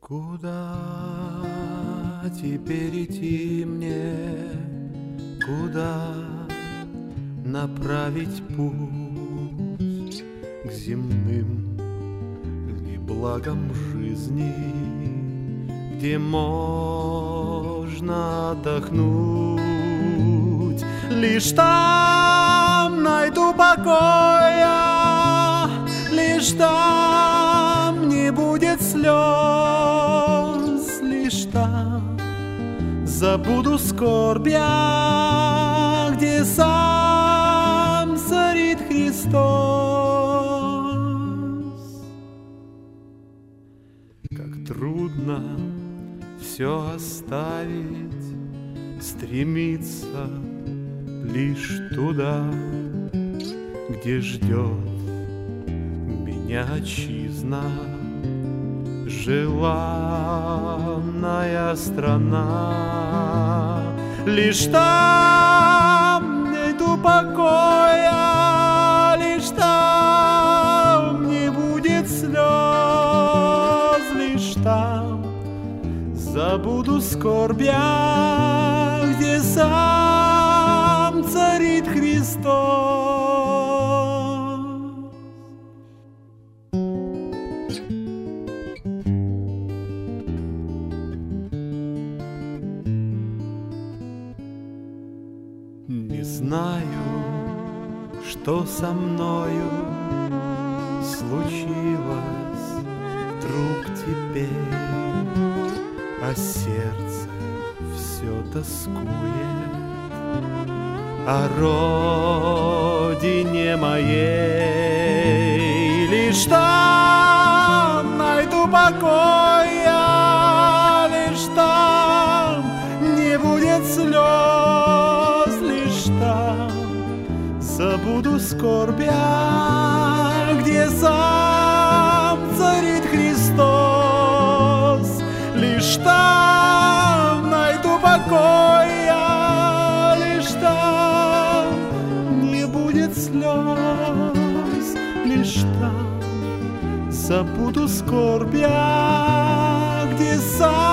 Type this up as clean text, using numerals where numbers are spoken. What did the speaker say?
Куда теперь идти мне? Куда направить путь? К земным ли благам жизни, где можно отдохнуть? Лишь там найду покоя, лишь там не будет слез, лишь там забуду скорбя, где сам царит Христос. Как трудно все оставить, стремиться лишь туда, где ждет меня отчизна, желанная страна. Лишь там найду покоя, лишь там не будет слез, лишь там забуду скорбя, где сам царит Христос. Не знаю, что со мною случилось вдруг теперь, а сердце все тоскует о родине моей. Лишь там найду покоя, лишь там не будет слез, лишь там забуду скорбя, где сам царит Христос. Лишь там найду покоя, лишь там не будет слез, лишь там забуду скорбя, где сам